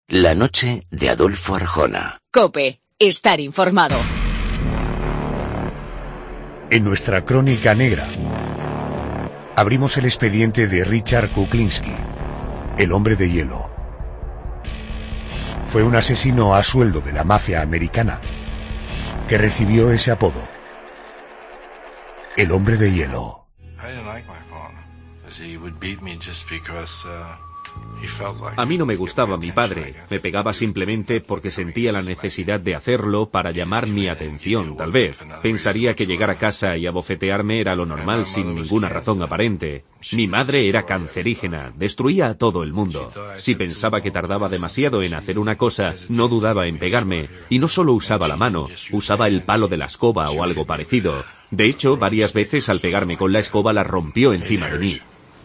La noche de Adolfo Arjona. COPE. Estar informado. En nuestra crónica negra, abrimos el expediente de Richard Kuklinski, el hombre de hielo. Fue un asesino a sueldo de la mafia americana que recibió ese apodo, el hombre de hielo. A mí no me gustaba mi padre, me pegaba simplemente porque sentía la necesidad de hacerlo para llamar mi atención, tal vez. Pensaría que llegar a casa y abofetearme era lo normal sin ninguna razón aparente. Mi madre era cancerígena, destruía a todo el mundo. Si pensaba que tardaba demasiado en hacer una cosa, no dudaba en pegarme, y no solo usaba la mano, usaba el palo de la escoba o algo parecido. De hecho, varias veces al pegarme con la escoba la rompió encima de mí.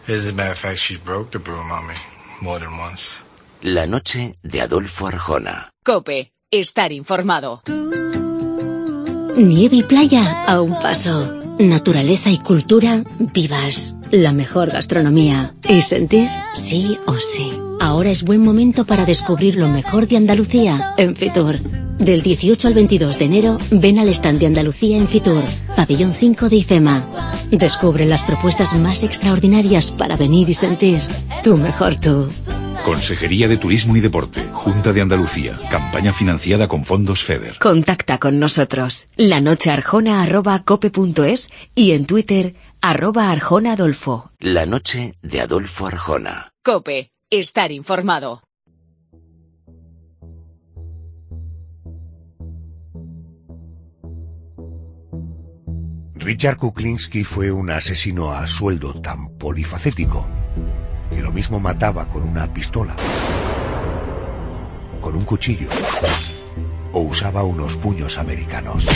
La noche de Adolfo Arjona. COPE. Estar informado. Nieve y playa a un paso. Naturaleza y cultura vivas. La mejor gastronomía. Y sentir sí o sí. Ahora es buen momento para descubrir lo mejor de Andalucía en Fitur. Del 18 al 22 de enero, ven al stand de Andalucía en Fitur, Pabellón 5 de IFEMA. Descubre las propuestas más extraordinarias para venir y sentir tu mejor tú. Consejería de Turismo y Deporte, Junta de Andalucía, campaña financiada con fondos FEDER. Contacta con nosotros. lanochearjona@cope.es y en Twitter @arjonaadolfo. La noche de Adolfo Arjona. COPE. Estar informado. Richard Kuklinski fue un asesino a sueldo tan polifacético que lo mismo mataba con una pistola, con un cuchillo o usaba unos puños americanos.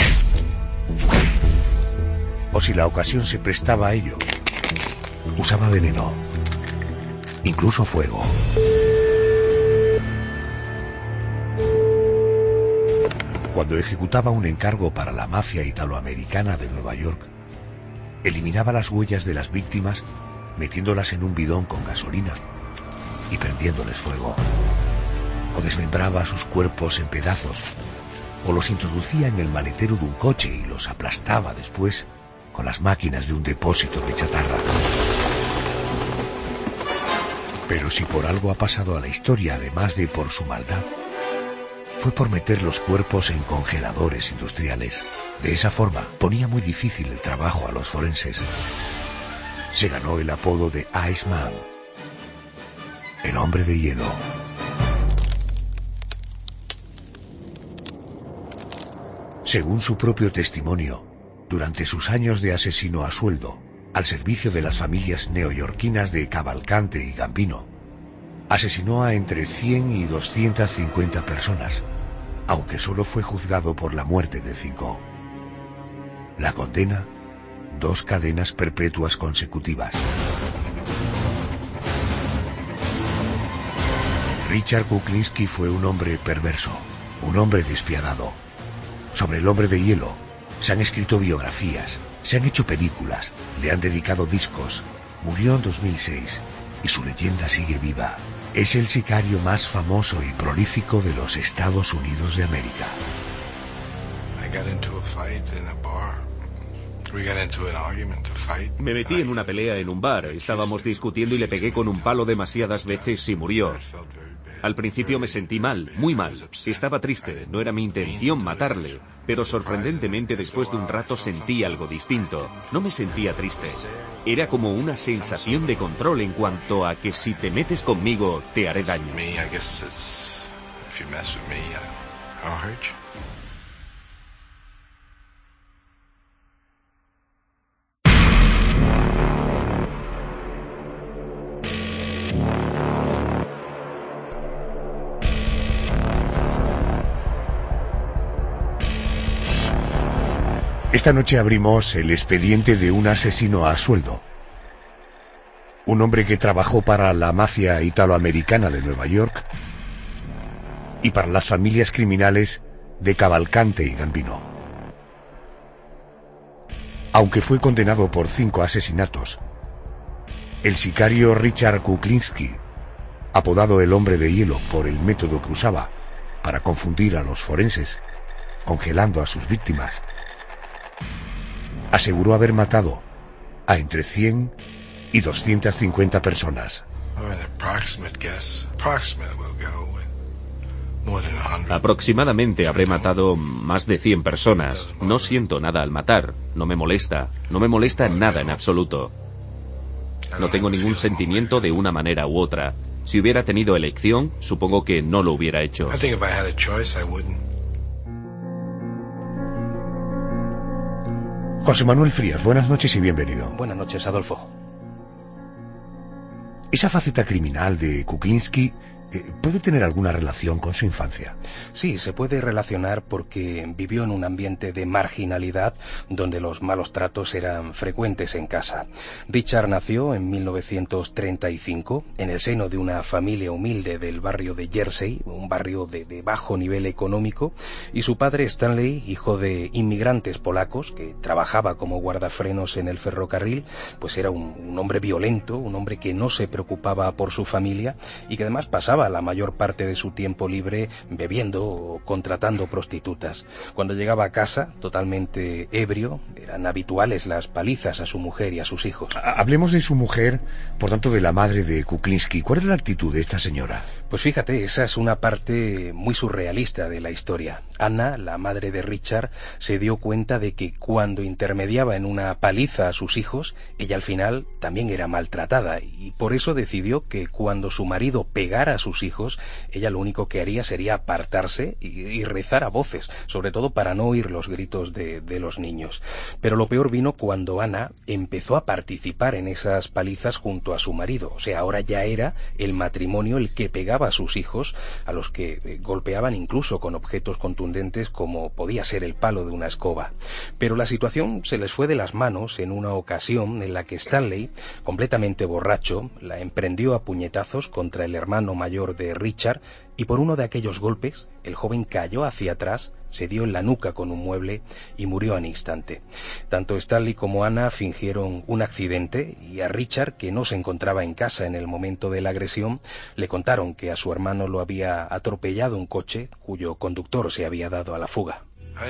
O si la ocasión se prestaba a ello, usaba veneno, incluso fuego. Cuando ejecutaba un encargo para la mafia italoamericana de Nueva York, eliminaba las huellas de las víctimas metiéndolas en un bidón con gasolina y prendiéndoles fuego. O desmembraba sus cuerpos en pedazos, o los introducía en el maletero de un coche y los aplastaba después con las máquinas de un depósito de chatarra. Pero si por algo ha pasado a la historia, además de por su maldad, fue por meter los cuerpos en congeladores industriales. De esa forma ponía muy difícil el trabajo a los forenses. Se ganó el apodo de Iceman, el hombre de hielo. Según su propio testimonio, durante sus años de asesino a sueldo, al servicio de las familias neoyorquinas de Cavalcante y Gambino, asesinó a entre 100 y 250 personas, aunque solo fue juzgado por la muerte de 5. La condena: 2 cadenas perpetuas consecutivas. Richard Kuklinski fue un hombre perverso, un hombre despiadado. Sobre el hombre de hielo se han escrito biografías, se han hecho películas, le han dedicado discos. Murió en 2006 y su leyenda sigue viva. Es el sicario más famoso y prolífico de los Estados Unidos de América. Me metí en una pelea en un bar, estábamos discutiendo y le pegué con un palo demasiadas veces y murió. Al principio me sentí mal, muy mal. Estaba triste, no era mi intención matarle, pero sorprendentemente después de un rato sentí algo distinto. No me sentía triste. Era como una sensación de control en cuanto a que si te metes conmigo, te haré daño. Esta noche abrimos el expediente de un asesino a sueldo. Un hombre que trabajó para la mafia italoamericana de Nueva York y para las familias criminales de Cavalcante y Gambino. Aunque fue condenado por 5 asesinatos, el sicario Richard Kuklinski apodado el hombre de hielo por el método que usaba para confundir a los forenses, congelando a sus víctimas, aseguró haber matado a entre 100 y 250 personas. Aproximadamente habré matado más de 100 personas. No siento nada al matar. No me molesta nada en absoluto. No tengo ningún sentimiento de una manera u otra. Si hubiera tenido elección, supongo que no lo hubiera hecho. José Manuel Frías, buenas noches y bienvenido. Buenas noches, Adolfo. Esa faceta criminal de Kuklinski ¿puede tener alguna relación con su infancia? Sí, se puede relacionar porque vivió en un ambiente de marginalidad donde los malos tratos eran frecuentes en casa. Richard nació en 1935 en el seno de una familia humilde del barrio de Jersey, un barrio de bajo nivel económico, y su padre Stanley, hijo de inmigrantes polacos que trabajaba como guardafrenos en el ferrocarril, pues era un hombre violento, un hombre que no se preocupaba por su familia y que además pasaba la mayor parte de su tiempo libre bebiendo o contratando prostitutas. Cuando llegaba a casa, totalmente ebrio, eran habituales las palizas a su mujer y a sus hijos. Hablemos de su mujer, por tanto de la madre de Kuklinski. ¿Cuál es la actitud de esta señora? Pues fíjate, esa es una parte muy surrealista de la historia. Anna, la madre de Richard, se dio cuenta de que cuando intermediaba en una paliza a sus hijos, ella al final también era maltratada y por eso decidió que cuando su marido pegara a sus hijos, ella lo único que haría sería apartarse y rezar a voces, sobre todo para no oír los gritos de los niños. Pero lo peor vino cuando Ana empezó a participar en esas palizas junto a su marido. O sea, ahora ya era el matrimonio el que pegaba a sus hijos, a los que golpeaban incluso con objetos contundentes como podía ser el palo de una escoba. Pero la situación se les fue de las manos en una ocasión en la que Stanley, completamente borracho, la emprendió a puñetazos contra el hermano mayor de Richard y por uno de aquellos golpes el joven cayó hacia atrás, se dio en la nuca con un mueble y murió al instante. Tanto Stanley como Anna fingieron un accidente y a Richard, que no se encontraba en casa en el momento de la agresión, le contaron que a su hermano lo había atropellado un coche cuyo conductor se había dado a la fuga.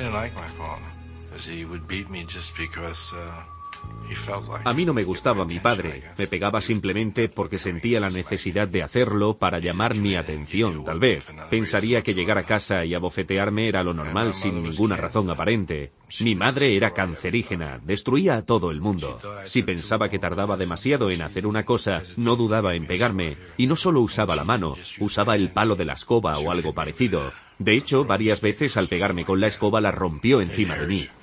A mí no me gustaba mi padre. Me pegaba simplemente porque sentía la necesidad de hacerlo para llamar mi atención, tal vez. Pensaría que llegar a casa y abofetearme era lo normal sin ninguna razón aparente. Mi madre era cancerígena, destruía a todo el mundo. Si pensaba que tardaba demasiado en hacer una cosa, no dudaba en pegarme. Y no solo usaba la mano, usaba el palo de la escoba o algo parecido. De hecho, varias veces al pegarme con la escoba la rompió encima de mí.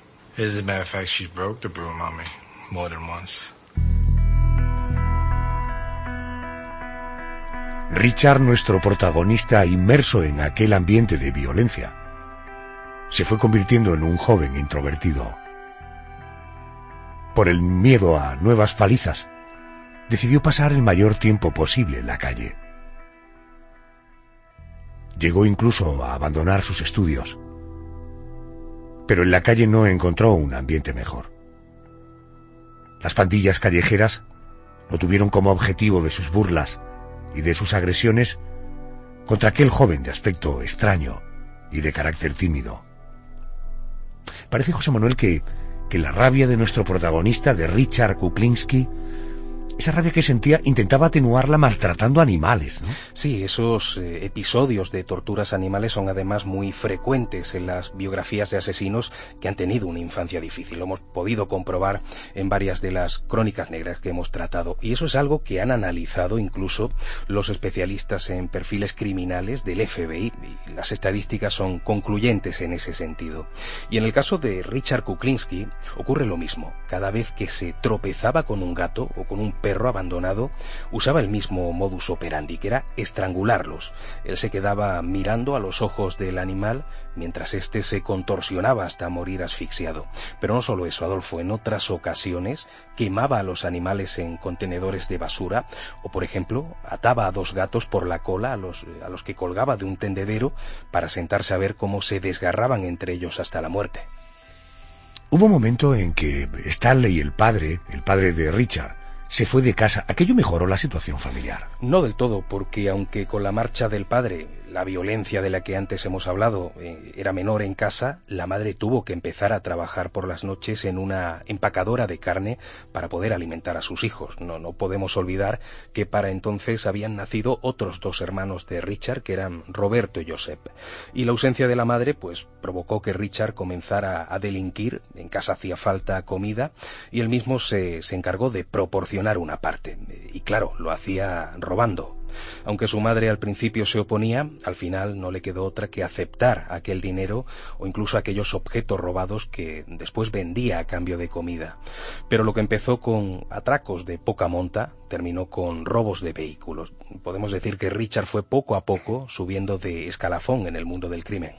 Richard, nuestro protagonista, inmerso en aquel ambiente de violencia, se fue convirtiendo en un joven introvertido. Por el miedo a nuevas palizas, decidió pasar el mayor tiempo posible en la calle. Llegó incluso a abandonar sus estudios, pero en la calle no encontró un ambiente mejor. Las pandillas callejeras lo tuvieron como objetivo de sus burlas y de sus agresiones contra aquel joven de aspecto extraño y de carácter tímido. Parece, José Manuel, que la rabia de nuestro protagonista, de Richard Kuklinski, esa rabia que sentía, intentaba atenuarla maltratando animales, ¿no? Sí, esos episodios de torturas animales son además muy frecuentes en las biografías de asesinos que han tenido una infancia difícil. Lo hemos podido comprobar en varias de las crónicas negras que hemos tratado. Y eso es algo que han analizado incluso los especialistas en perfiles criminales del FBI. Y las estadísticas son concluyentes en ese sentido. Y en el caso de Richard Kuklinski ocurre lo mismo. Cada vez que se tropezaba con un gato o con un perro abandonado, usaba el mismo modus operandi, que era estrangularlos. Él se quedaba mirando a los ojos del animal mientras éste se contorsionaba hasta morir asfixiado. Pero no solo eso, Adolfo, en otras ocasiones quemaba a los animales en contenedores de basura o, por ejemplo, ataba a 2 gatos por la cola a los que colgaba de un tendedero para sentarse a ver cómo se desgarraban entre ellos hasta la muerte. Hubo un momento en que Stanley, el padre de Richard, se fue de casa. ¿Aquello mejoró la situación familiar? No del todo, porque aunque con la marcha del padre la violencia de la que antes hemos hablado era menor en casa, la madre tuvo que empezar a trabajar por las noches en una empacadora de carne para poder alimentar a sus hijos. No podemos olvidar que para entonces habían nacido otros 2 hermanos de Richard, que eran Roberto y Josep. Y la ausencia de la madre pues provocó que Richard comenzara a delinquir. En casa hacía falta comida y él mismo se encargó de proporcionar una parte. Y claro, lo hacía robando. Aunque su madre al principio se oponía, al final no le quedó otra que aceptar aquel dinero o incluso aquellos objetos robados que después vendía a cambio de comida. Pero lo que empezó con atracos de poca monta terminó con robos de vehículos. Podemos decir que Richard fue poco a poco subiendo de escalafón en el mundo del crimen.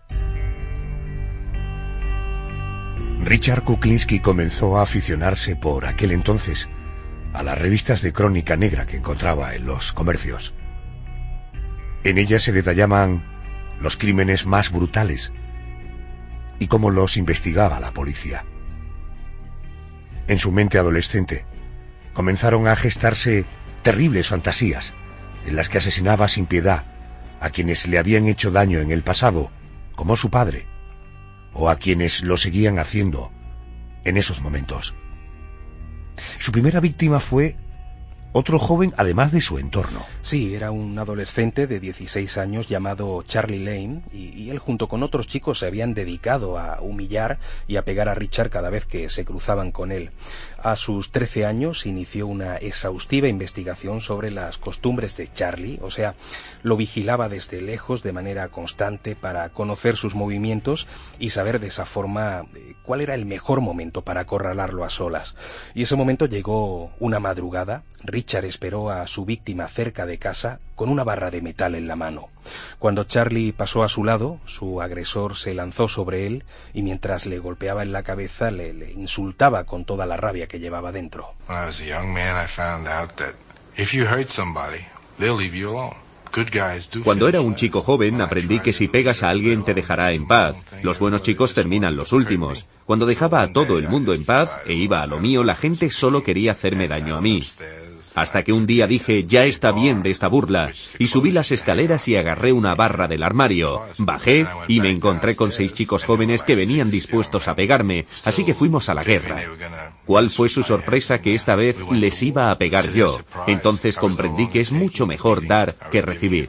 Richard Kuklinski comenzó a aficionarse por aquel entonces a las revistas de crónica negra que encontraba en los comercios. En ellas se detallaban los crímenes más brutales y cómo los investigaba la policía. En su mente adolescente comenzaron a gestarse terribles fantasías en las que asesinaba sin piedad a quienes le habían hecho daño en el pasado, como su padre, o a quienes lo seguían haciendo en esos momentos. Su primera víctima fue otro joven, además de su entorno. Sí, era un adolescente de 16 años llamado Charlie Lane, y él junto con otros chicos se habían dedicado a humillar y a pegar a Richard cada vez que se cruzaban con él. A sus 13 años inició una exhaustiva investigación sobre las costumbres de Charlie, o sea, lo vigilaba desde lejos de manera constante para conocer sus movimientos y saber de esa forma cuál era el mejor momento para acorralarlo a solas. Y ese momento llegó una madrugada. Richard esperó a su víctima cerca de casa con una barra de metal en la mano. Cuando Charlie pasó a su lado, su agresor se lanzó sobre él y mientras le golpeaba en la cabeza le insultaba con toda la rabia que llevaba dentro. Cuando era un chico joven aprendí que si pegas a alguien te dejará en paz. Los buenos chicos terminan los últimos. Cuando dejaba a todo el mundo en paz e iba a lo mío, la gente solo quería hacerme daño a mí. Hasta que un día dije, ya está bien de esta burla, y subí las escaleras y agarré una barra del armario. Bajé y me encontré con 6 chicos jóvenes que venían dispuestos a pegarme, así que fuimos a la guerra. ¿Cuál fue su sorpresa? Que esta vez les iba a pegar yo. Entonces comprendí que es mucho mejor dar que recibir.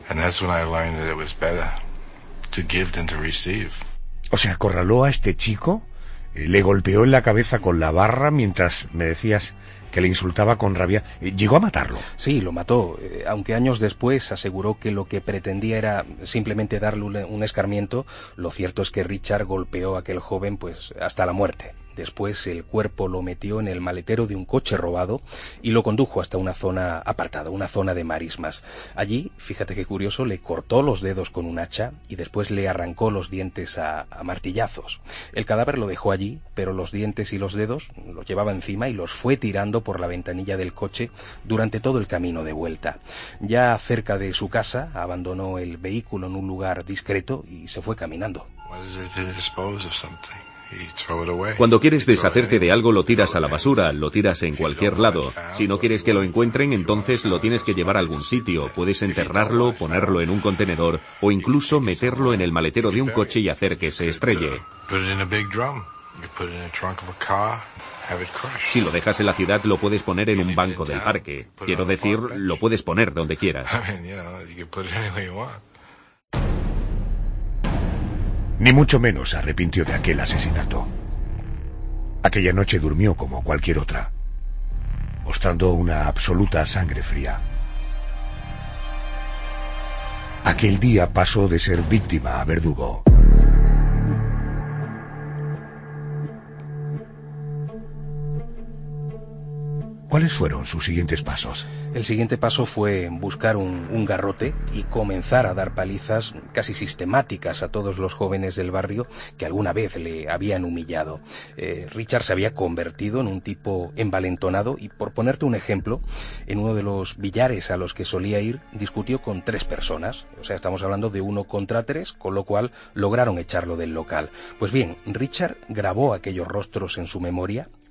O sea, acorraló a este chico, le golpeó en la cabeza con la barra mientras me decías que le insultaba con rabia. ¿Llegó a matarlo? Sí, lo mató, aunque años después aseguró que lo que pretendía era simplemente darle un escarmiento. Lo cierto es que Richard golpeó a aquel joven pues hasta la muerte. Después el cuerpo lo metió en el maletero de un coche robado y lo condujo hasta una zona apartada, una zona de marismas. Allí, fíjate qué curioso, le cortó los dedos con un hacha y después le arrancó los dientes a martillazos. El cadáver lo dejó allí, pero los dientes y los dedos los llevaba encima y los fue tirando por la ventanilla del coche durante todo el camino de vuelta. Ya cerca de su casa, abandonó el vehículo en un lugar discreto y se fue caminando. Cuando quieres deshacerte de algo, lo tiras a la basura, lo tiras en cualquier lado. Si no quieres que lo encuentren, entonces lo tienes que llevar a algún sitio. Puedes enterrarlo, ponerlo en un contenedor o incluso meterlo en el maletero de un coche y hacer que se estrelle. Si lo dejas en la ciudad, lo puedes poner en un banco del parque. Quiero decir, lo puedes poner donde quieras. Ni mucho menos se arrepintió de aquel asesinato. Aquella noche durmió como cualquier otra, mostrando una absoluta sangre fría. Aquel día pasó de ser víctima a verdugo. ¿Cuáles fueron sus siguientes pasos? El siguiente paso fue buscar un garrote y comenzar a dar palizas casi sistemáticas a todos los jóvenes del barrio que alguna vez le habían humillado. Richard se había convertido en un tipo envalentonado y, por ponerte un ejemplo, en uno de los billares a los que solía ir discutió con 3 personas. O sea, estamos hablando de 1 contra 3, con lo cual lograron echarlo del local. Pues bien, Richard grabó aquellos rostros en su memoria,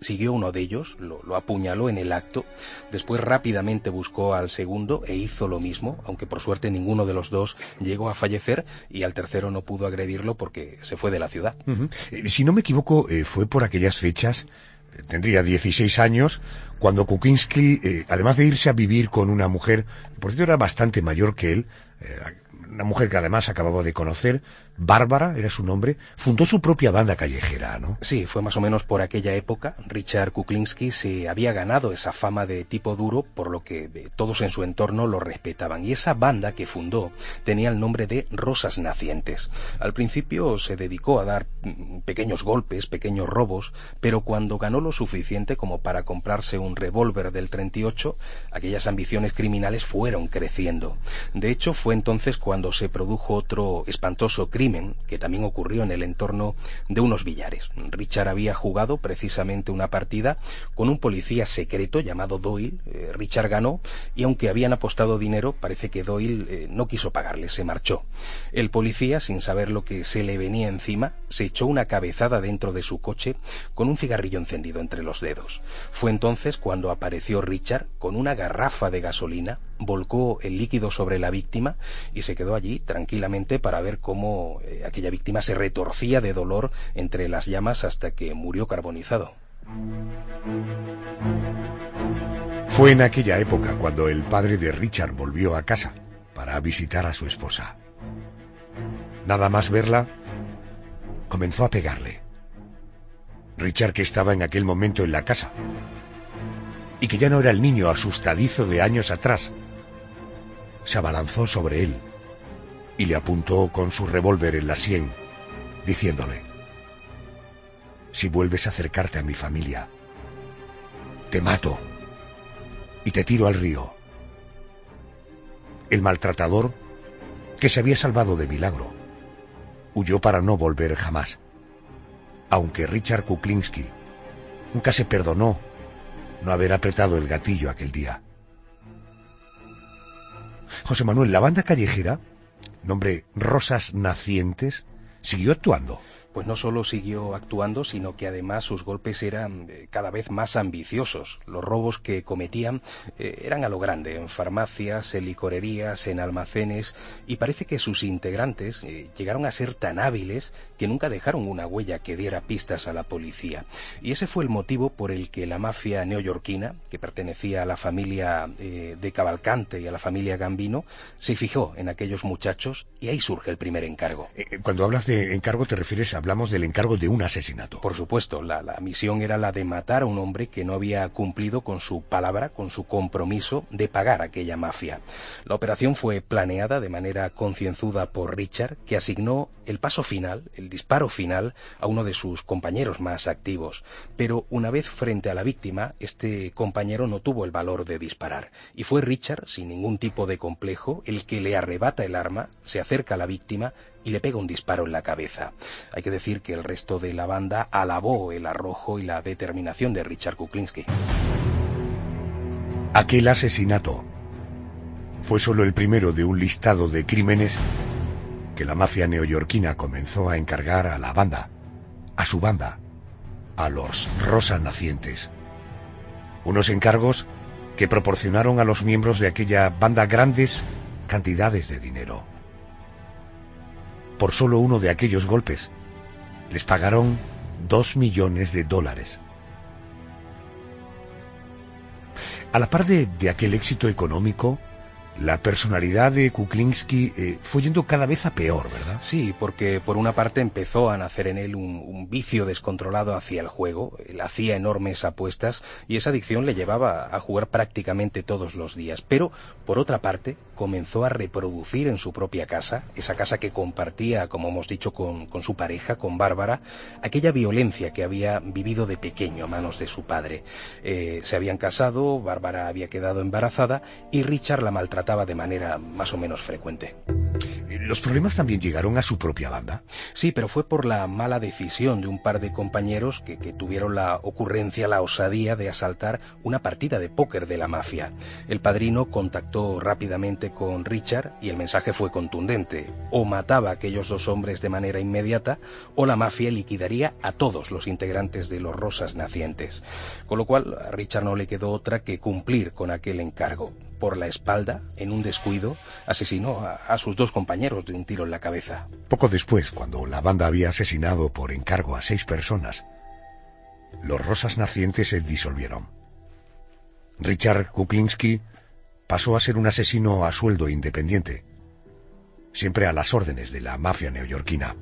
siguió uno de ellos, lo apuñaló en el acto, después rápidamente buscó al segundo e hizo lo mismo, aunque por suerte ninguno de los dos llegó a fallecer y al tercero no pudo agredirlo porque se fue de la ciudad. Si no me equivoco, fue por aquellas fechas, tendría 16 años, cuando Kuklinski, además de irse a vivir con una mujer, por cierto era bastante mayor que él, una mujer que además acababa de conocer, Bárbara era su nombre, fundó su propia banda callejera, ¿no? Sí, fue más o menos por aquella época. Richard Kuklinski se había ganado esa fama de tipo duro, por lo que todos en su entorno lo respetaban. Y esa banda que fundó tenía el nombre de Rosas Nacientes. Al principio se dedicó a dar pequeños golpes, pequeños robos, pero cuando ganó lo suficiente como para comprarse un revólver del 38, aquellas ambiciones criminales fueron creciendo. De hecho, fue entonces cuando se produjo otro espantoso crimen que también ocurrió en el entorno de unos billares. Richard había jugado precisamente una partida con un policía secreto llamado Doyle. Richard ganó y aunque habían apostado dinero, parece que Doyle no quiso pagarle, se marchó. El policía, sin saber lo que se le venía encima, se echó una cabezada dentro de su coche con un cigarrillo encendido entre los dedos. Fue entonces cuando apareció Richard con una garrafa de gasolina, volcó el líquido sobre la víctima y se quedó allí tranquilamente para ver cómo aquella víctima se retorcía de dolor entre las llamas hasta que murió carbonizado. Fue en aquella época cuando el padre de Richard volvió a casa para visitar a su esposa. Nada más verla, comenzó a pegarle. Richard, que estaba en aquel momento en la casa y que ya no era el niño asustadizo de años atrás, se abalanzó sobre él y le apuntó con su revólver en la sien, diciéndole: si vuelves a acercarte a mi familia, te mato y te tiro al río. El maltratador, que se había salvado de milagro, huyó para no volver jamás, aunque Richard Kuklinski nunca se perdonó no haber apretado el gatillo aquel día. José Manuel, la banda callejera, nombre Rosas Nacientes, siguió actuando. Pues no solo siguió actuando, sino que además sus golpes eran cada vez más ambiciosos. Los robos que cometían eran a lo grande, en farmacias, en licorerías, en almacenes, y parece que sus integrantes llegaron a ser tan hábiles que nunca dejaron una huella que diera pistas a la policía. Y ese fue el motivo por el que la mafia neoyorquina, que pertenecía a la familia de Cavalcante y a la familia Gambino, se fijó en aquellos muchachos y ahí surge el primer encargo. Cuando hablas de encargo te refieres a... Hablamos del encargo de un asesinato. Por supuesto, la misión era la de matar a un hombre que no había cumplido con su palabra, con su compromiso de pagar a aquella mafia. La operación fue planeada de manera concienzuda por Richard, que asignó el paso final, el disparo final, a uno de sus compañeros más activos. Pero una vez frente a la víctima, este compañero no tuvo el valor de disparar. Y fue Richard, sin ningún tipo de complejo, el que le arrebata el arma, se acerca a la víctima y le pega un disparo en la cabeza. Hay que decir que el resto de la banda alabó el arrojo y la determinación de Richard Kuklinski. Aquel asesinato fue solo el primero de un listado de crímenes que la mafia neoyorquina comenzó a encargar a la banda, a su banda, a los Rosas Nacientes. Unos encargos que proporcionaron a los miembros de aquella banda grandes cantidades de dinero. Por solo uno de aquellos golpes, les pagaron $2 millones. A la par de aquel éxito económico, la personalidad de Kuklinski fue yendo cada vez a peor, ¿verdad? Sí, porque por una parte empezó a nacer en él un vicio descontrolado hacia el juego. Él hacía enormes apuestas y esa adicción le llevaba a jugar prácticamente todos los días. Pero, por otra parte, comenzó a reproducir en su propia casa, esa casa que compartía, como hemos dicho, con su pareja, con Bárbara, aquella violencia que había vivido de pequeño a manos de su padre. Se habían casado, Bárbara había quedado embarazada y Richard la maltrataba de manera más o menos frecuente. ¿Los problemas también llegaron a su propia banda? Sí, pero fue por la mala decisión de un par de compañeros que tuvieron la ocurrencia, la osadía de asaltar una partida de póker de la mafia. El padrino contactó rápidamente con Richard y el mensaje fue contundente. O mataba a aquellos dos hombres de manera inmediata o la mafia liquidaría a todos los integrantes de los Rosas nacientes. Con lo cual a Richard no le quedó otra que cumplir con aquel encargo. Por la espalda, en un descuido, asesinó a sus dos compañeros de un tiro en la cabeza. Poco después, cuando la banda había asesinado por encargo a 6 personas, los Rosas nacientes se disolvieron. Richard Kuklinski pasó a ser un asesino a sueldo independiente, siempre a las órdenes de la mafia neoyorquina.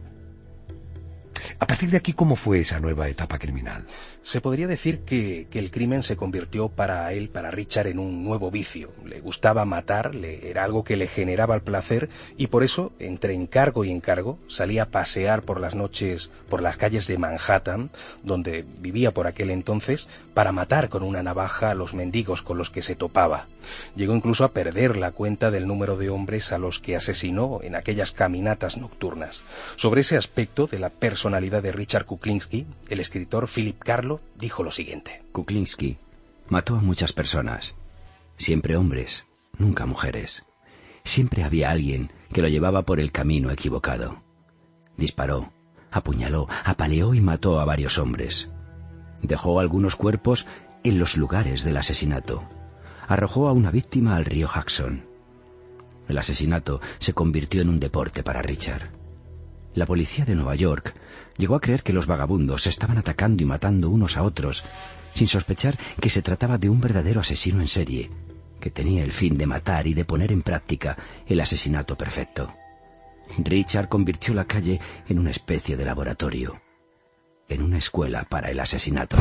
A partir de aquí, ¿cómo fue esa nueva etapa criminal? Se podría decir que el crimen se convirtió para Richard, en un nuevo vicio. Le gustaba matar, era algo que le generaba el placer y por eso, entre encargo y encargo, salía a pasear por las noches por las calles de Manhattan, donde vivía por aquel entonces, para matar con una navaja a los mendigos con los que se topaba. Llegó incluso a perder la cuenta del número de hombres a los que asesinó en aquellas caminatas nocturnas. Sobre ese aspecto de la personalidad de Richard Kuklinski, el escritor Philip Carlo dijo lo siguiente. Kuklinski mató a muchas personas, siempre hombres, nunca mujeres. Siempre había alguien que lo llevaba por el camino equivocado. Disparó, apuñaló, apaleó y mató a varios hombres. Dejó algunos cuerpos en los lugares del asesinato. Arrojó a una víctima al río Hudson. El asesinato se convirtió en un deporte para Richard. La policía de Nueva York llegó a creer que los vagabundos se estaban atacando y matando unos a otros, sin sospechar que se trataba de un verdadero asesino en serie, que tenía el fin de matar y de poner en práctica el asesinato perfecto. Richard convirtió la calle en una especie de laboratorio, en una escuela para el asesinato.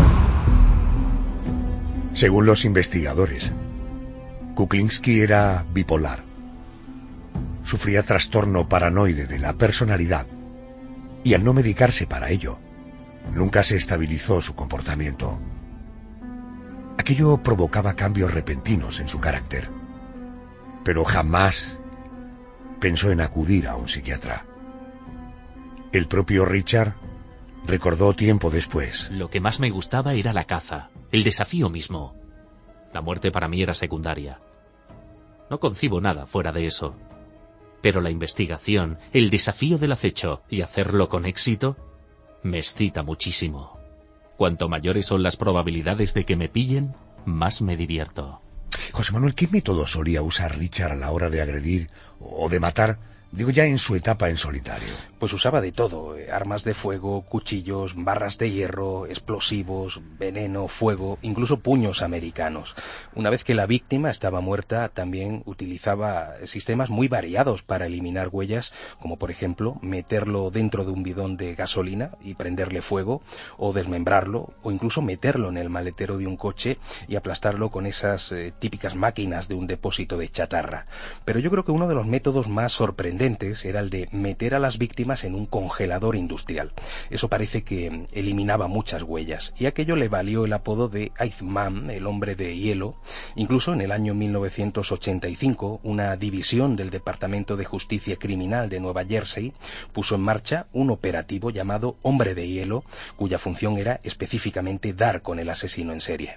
Según los investigadores, Kuklinski era bipolar. Sufría trastorno paranoide de la personalidad y al no medicarse para ello, nunca se estabilizó su comportamiento. Aquello provocaba cambios repentinos en su carácter, pero jamás pensó en acudir a un psiquiatra. El propio Richard recordó tiempo después. Lo que más me gustaba era la caza, el desafío mismo. La muerte para mí era secundaria. No concibo nada fuera de eso. Pero la investigación, el desafío del acecho y hacerlo con éxito, me excita muchísimo. Cuanto mayores son las probabilidades de que me pillen, más me divierto. José Manuel, ¿qué método solía usar Richard a la hora de agredir o de matar? Digo, ya en su etapa en solitario. Pues usaba de todo, armas de fuego, cuchillos, barras de hierro, explosivos, veneno, fuego, incluso puños americanos. Una vez que la víctima estaba muerta, también utilizaba sistemas muy variados para eliminar huellas, como por ejemplo meterlo dentro de un bidón de gasolina y prenderle fuego, o desmembrarlo, o incluso meterlo en el maletero de un coche y aplastarlo con esas típicas máquinas de un depósito de chatarra. Pero yo creo que uno de los métodos más sorprendentes era el de meter a las víctimas en un congelador industrial. Eso parece que eliminaba muchas huellas y aquello le valió el apodo de Iceman, el hombre de hielo. Incluso en el año 1985 una división del Departamento de Justicia Criminal de Nueva Jersey puso en marcha un operativo llamado Hombre de Hielo, cuya función era específicamente dar con el asesino en serie.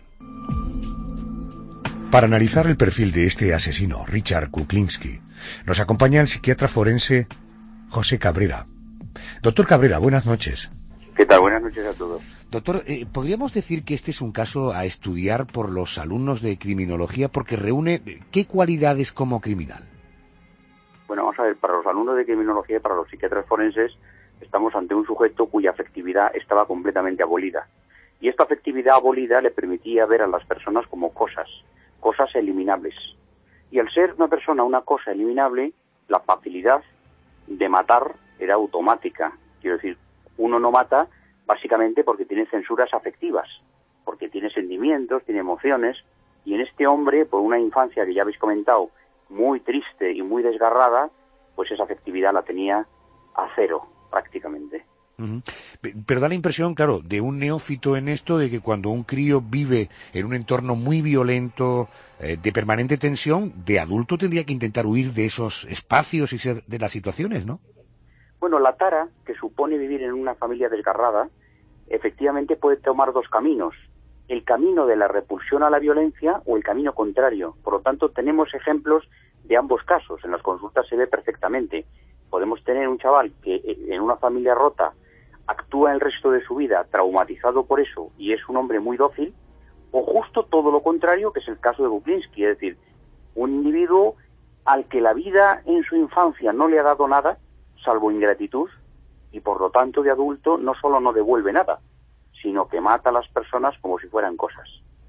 Para analizar el perfil de este asesino, Richard Kuklinski, nos acompaña el psiquiatra forense José Cabrera. Doctor Cabrera, buenas noches. ¿Qué tal? Buenas noches a todos. Doctor, ¿podríamos decir que este es un caso a estudiar por los alumnos de criminología porque reúne qué cualidades como criminal? Bueno, vamos a ver, para los alumnos de criminología y para los psiquiatras forenses estamos ante un sujeto cuya afectividad estaba completamente abolida. Y esta afectividad abolida le permitía ver a las personas como cosas eliminables. Y al ser una persona una cosa eliminable, la facilidad de matar era automática. Quiero decir, uno no mata básicamente porque tiene censuras afectivas, porque tiene sentimientos, tiene emociones, y en este hombre, por una infancia que ya habéis comentado, muy triste y muy desgarrada, pues esa afectividad la tenía a cero, prácticamente. Pero da la impresión, claro, de un neófito en esto, de que cuando un crío vive en un entorno muy violento, de permanente tensión, de adulto tendría que intentar huir de esos espacios y de las situaciones, ¿no? Bueno, la tara, que supone vivir en una familia desgarrada, efectivamente puede tomar dos caminos: el camino de la repulsión a la violencia o el camino contrario. Por lo tanto, tenemos ejemplos de ambos casos. En las consultas se ve perfectamente. Podemos tener un chaval que en una familia rota actúa el resto de su vida traumatizado por eso y es un hombre muy dócil, o justo todo lo contrario, que es el caso de Kuklinski, es decir, un individuo al que la vida en su infancia no le ha dado nada, salvo ingratitud, y por lo tanto de adulto no solo no devuelve nada, sino que mata a las personas como si fueran cosas.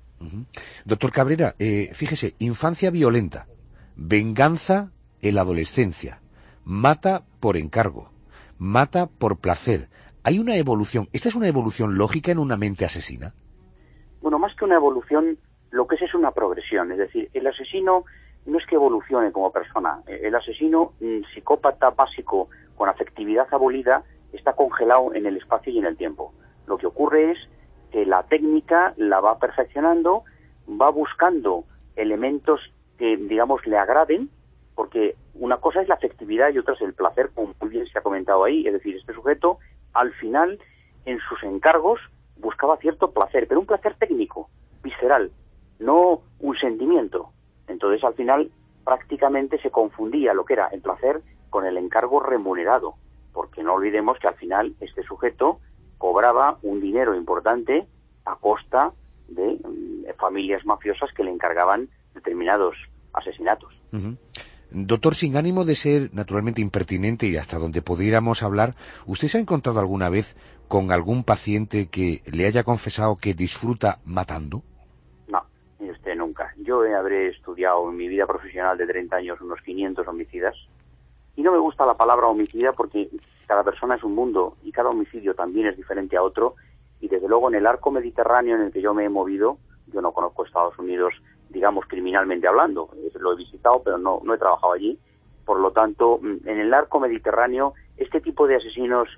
Doctor Cabrera, fíjese, infancia violenta, venganza en la adolescencia, mata por encargo, mata por placer. ¿Hay una evolución? ¿Esta es una evolución lógica en una mente asesina? Bueno, más que una evolución, lo que es una progresión. Es decir, el asesino no es que evolucione como persona. El asesino, psicópata básico con afectividad abolida, está congelado en el espacio y en el tiempo. Lo que ocurre es que la técnica la va perfeccionando, va buscando elementos que, digamos, le agraden, porque una cosa es la afectividad y otra es el placer, como muy bien se ha comentado ahí. Es decir, este sujeto, al final, en sus encargos, buscaba cierto placer, pero un placer técnico, visceral, no un sentimiento. Entonces, al final, prácticamente se confundía lo que era el placer con el encargo remunerado, porque no olvidemos que al final este sujeto cobraba un dinero importante a costa de familias mafiosas que le encargaban determinados asesinatos. Doctor, sin ánimo de ser naturalmente impertinente y hasta donde pudiéramos hablar, ¿usted se ha encontrado alguna vez con algún paciente que le haya confesado que disfruta matando? No, usted nunca. Yo habré estudiado en mi vida profesional de 30 años unos 500 homicidas, y no me gusta la palabra homicida porque cada persona es un mundo y cada homicidio también es diferente a otro, y desde luego en el arco mediterráneo en el que yo me he movido, yo no conozco Estados Unidos, digamos, criminalmente hablando. Lo he visitado, pero no he trabajado allí. Por lo tanto, en el arco mediterráneo, este tipo de asesinos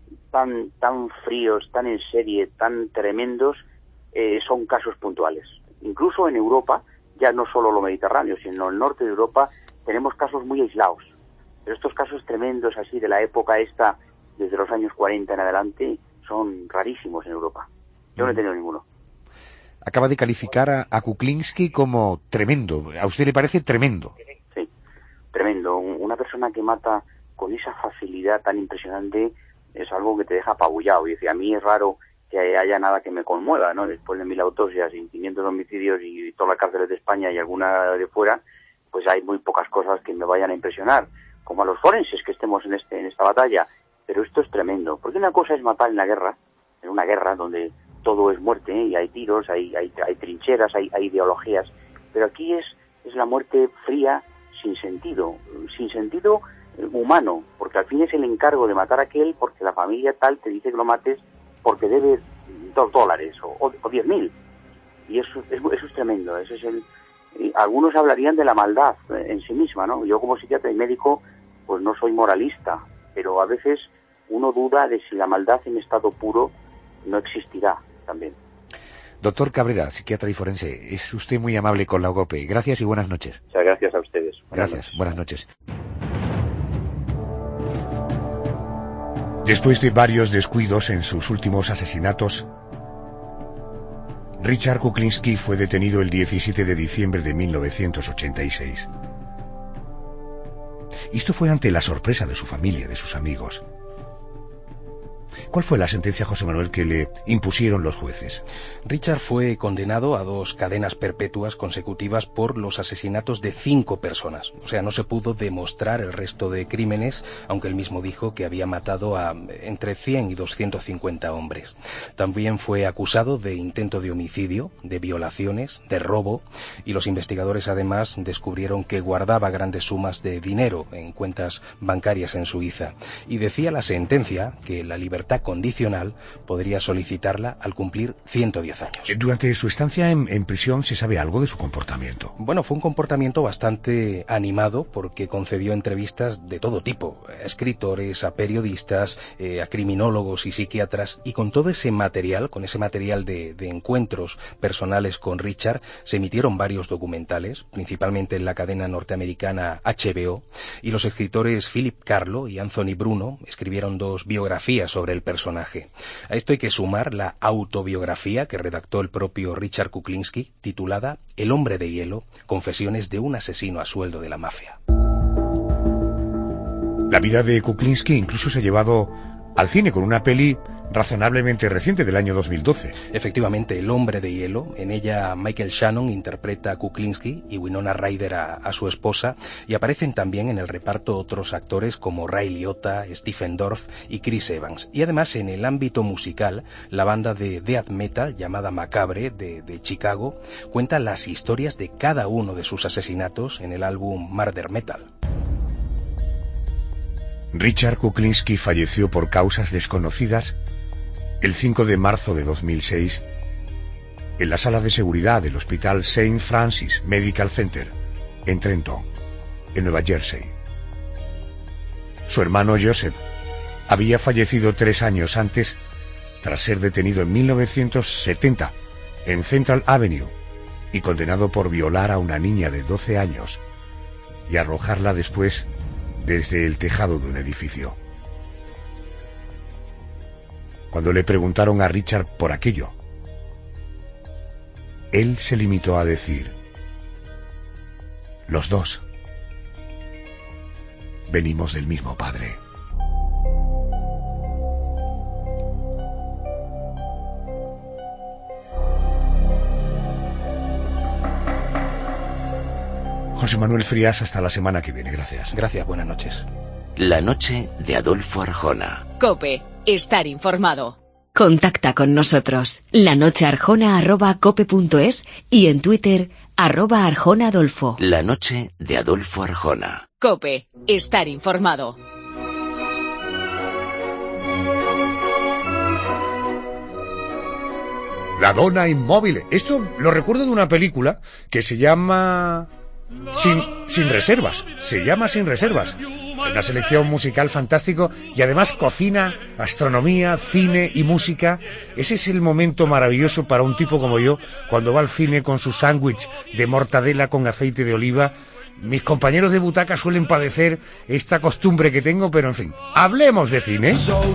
tan fríos, tan en serie, tan tremendos, son casos puntuales. Incluso en Europa, ya no solo lo mediterráneo, sino en el norte de Europa, tenemos casos muy aislados. Pero estos casos tremendos, así, de la época esta, desde los años 40 en adelante, son rarísimos en Europa. Yo no he tenido ninguno. Acaba de calificar a Kuklinski como tremendo. ¿A usted le parece tremendo? Sí, tremendo. Una persona que mata con esa facilidad tan impresionante es algo que te deja apabullado. Y a mí es raro que haya nada que me conmueva, ¿no? Después de 1000 autopsias y 500 homicidios y todas las cárceles de España y alguna de fuera, pues hay muy pocas cosas que me vayan a impresionar, como a los forenses que estemos en esta batalla. Pero esto es tremendo, porque una cosa es matar en la guerra, en una guerra donde todo es muerte, y hay tiros, hay trincheras, hay ideologías, pero aquí es la muerte fría, sin sentido humano, porque al fin es el encargo de matar a aquel porque la familia tal te dice que lo mates porque debe $2 o 10.000, y eso es tremendo. Eso es algunos hablarían de la maldad en sí misma, ¿no? Yo como psiquiatra y médico pues no soy moralista, pero a veces uno duda de si la maldad en estado puro no existirá también. Doctor Cabrera, psiquiatra y forense, es usted muy amable con la OGOPE. Gracias y buenas noches. Muchas gracias a ustedes. Buenas noches. Después de varios descuidos en sus últimos asesinatos, Richard Kuklinski fue detenido el 17 de diciembre de 1986. Y esto fue ante la sorpresa de su familia, de sus amigos. ¿Cuál fue la sentencia, José Manuel, que le impusieron los jueces? Richard fue condenado a 2 cadenas perpetuas consecutivas por los asesinatos de 5 personas. O sea, no se pudo demostrar el resto de crímenes, aunque él mismo dijo que había matado a entre 100 y 250 hombres. También fue acusado de intento de homicidio, de violaciones, de robo, y los investigadores además descubrieron que guardaba grandes sumas de dinero en cuentas bancarias en Suiza. Y decía la sentencia que la libertad libertad condicional, podría solicitarla al cumplir 110 años. Durante su estancia en prisión, ¿se sabe algo de su comportamiento? Bueno, fue un comportamiento bastante animado porque concedió entrevistas de todo tipo, a escritores, a periodistas, a criminólogos y psiquiatras, y con todo ese material, con ese material de encuentros personales con Richard, se emitieron varios documentales, principalmente en la cadena norteamericana HBO, y los escritores Philip Carlo y Anthony Bruno escribieron 2 biografías sobre el personaje. A esto hay que sumar la autobiografía que redactó el propio Richard Kuklinski, titulada El hombre de hielo, confesiones de un asesino a sueldo de la mafia. La vida de Kuklinski incluso se ha llevado al cine con una peli razonablemente reciente del año 2012. Efectivamente, El hombre de hielo. En ella Michael Shannon interpreta a Kuklinski y Winona Ryder a su esposa, y aparecen también en el reparto otros actores como Ray Liotta, Stephen Dorff y Chris Evans. Y además, en el ámbito musical, la banda de death metal llamada Macabre de Chicago cuenta las historias de cada uno de sus asesinatos en el álbum Murder Metal. Richard Kuklinski falleció por causas desconocidas el 5 de marzo de 2006 en la sala de seguridad del Hospital St. Francis Medical Center en Trenton, en Nueva Jersey. Su hermano Joseph había fallecido 3 años antes tras ser detenido en 1970 en Central Avenue y condenado por violar a una niña de 12 años y arrojarla después desde el tejado de un edificio. Cuando le preguntaron a Richard por aquello, él se limitó a decir: los dos venimos del mismo padre. José Manuel Frías, hasta la semana que viene. Gracias. Gracias, buenas noches. La noche de Adolfo Arjona. COPE. Estar informado. Contacta con nosotros. lanochearjona@cope.es y en Twitter @ArjonaAdolfo. La noche de Adolfo Arjona. COPE. Estar informado. La dona inmóvil. Esto lo recuerdo de una película que se llama Sin reservas. Se llama Sin reservas. Una selección musical fantástico y además cocina, astronomía, cine y música. Ese es el momento maravilloso para un tipo como yo cuando va al cine con su sándwich de mortadela con aceite de oliva. Mis compañeros de butaca suelen padecer esta costumbre que tengo, pero en fin, hablemos de cine.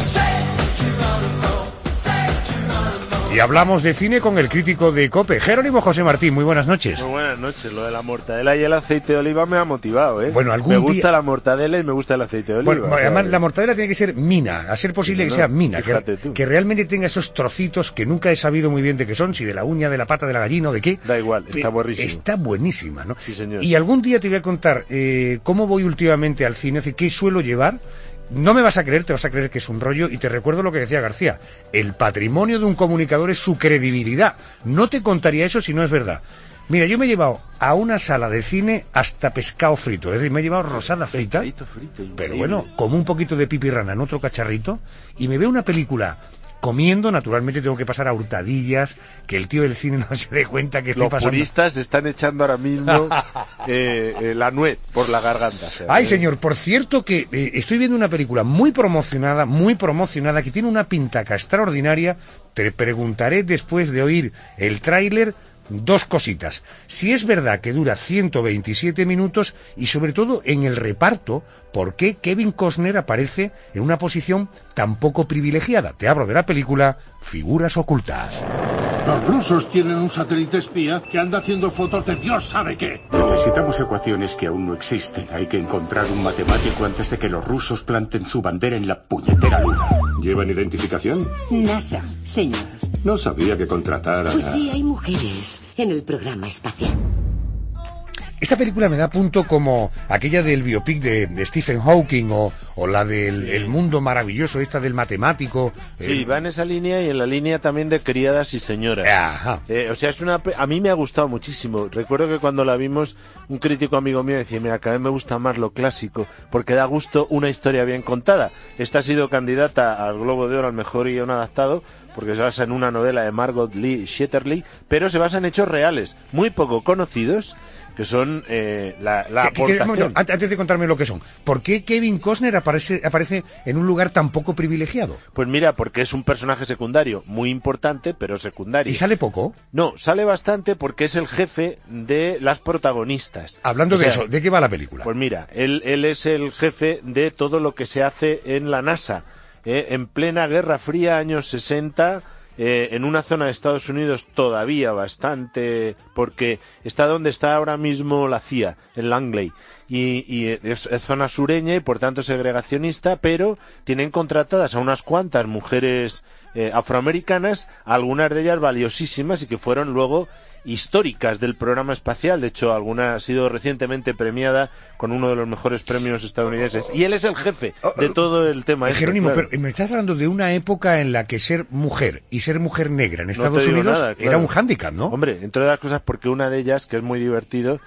Y hablamos de cine con el crítico de COPE, Jerónimo José Martín. Muy buenas noches. Muy buenas noches. Lo de la mortadela y el aceite de oliva me ha motivado, ¿eh? Bueno, me gusta la mortadela y me gusta el aceite de oliva. Bueno, además la mortadela tiene que ser mina, a ser posible que sea mina, que realmente tenga esos trocitos que nunca he sabido muy bien de qué son, si de la uña, de la pata de la gallina o de qué. Da igual, está buenísimo. Está buenísima, ¿no? Sí, señor. Y algún día te voy a contar cómo voy últimamente al cine, qué suelo llevar. No me vas a creer, te vas a creer que es un rollo, y te recuerdo lo que decía García: el patrimonio de un comunicador es su credibilidad. No te contaría eso si no es verdad. Mira, yo me he llevado a una sala de cine hasta pescado frito, es decir, me he llevado rosada frita, pero bueno, como un poquito de pipirrana en otro cacharrito, y me veo una película comiendo. Naturalmente tengo que pasar a hurtadillas, que el tío del cine no se dé cuenta que estoy pasando. Los puristas están echando ahora mismo la nuez por la garganta. Ay, señor, por cierto que estoy viendo una película muy promocionada, que tiene una pintaca extraordinaria. Te preguntaré después de oír el tráiler 2 cositas. Si es verdad que dura 127 minutos y sobre todo en el reparto, ¿por qué Kevin Costner aparece en una posición tan poco privilegiada? Te hablo de la película Figuras ocultas. Los rusos tienen un satélite espía que anda haciendo fotos de Dios sabe qué. Necesitamos ecuaciones que aún no existen. Hay que encontrar un matemático antes de que los rusos planten su bandera en la puñetera luna. ¿Llevan identificación? NASA, señor. No sabía que contratara... Pues sí, hay mujeres en el programa espacial. Esta película me da punto como aquella del biopic de Stephen Hawking o o la del el mundo maravilloso, esta del matemático. Sí, va en esa línea y en la línea también de Criadas y Señoras. Ajá. O sea, a mí me ha gustado muchísimo. Recuerdo que cuando la vimos, un crítico amigo mío decía, mira, cada vez me gusta más lo clásico, porque da gusto una historia bien contada. Esta ha sido candidata al Globo de Oro al mejor guion adaptado, porque se basa en una novela de Margot Lee Shetterly, pero se basa en hechos reales, muy poco conocidos, que son la aportación. Antes de contarme lo que son, ¿por qué Kevin Costner aparece en un lugar tan poco privilegiado? Pues mira, porque es un personaje secundario, muy importante, pero secundario. ¿Y sale poco? No, sale bastante porque es el jefe de las protagonistas. Hablando de eso, ¿de qué va la película? Pues mira, él es el jefe de todo lo que se hace en la NASA. En plena Guerra Fría, años 60... en una zona de Estados Unidos todavía bastante, porque está donde está ahora mismo la CIA, en Langley, y es zona sureña y por tanto segregacionista, pero tienen contratadas a unas cuantas mujeres afroamericanas, algunas de ellas valiosísimas y que fueron luego históricas del programa espacial. De hecho, alguna ha sido recientemente premiada con uno de los mejores premios estadounidenses. Y él es el jefe de todo el tema. Jerónimo, claro. Pero me estás hablando de una época en la que ser mujer y ser mujer negra en Estados Unidos nada, claro. Era un hándicap, ¿no? Hombre, entre otras cosas porque una de ellas, que es muy divertido,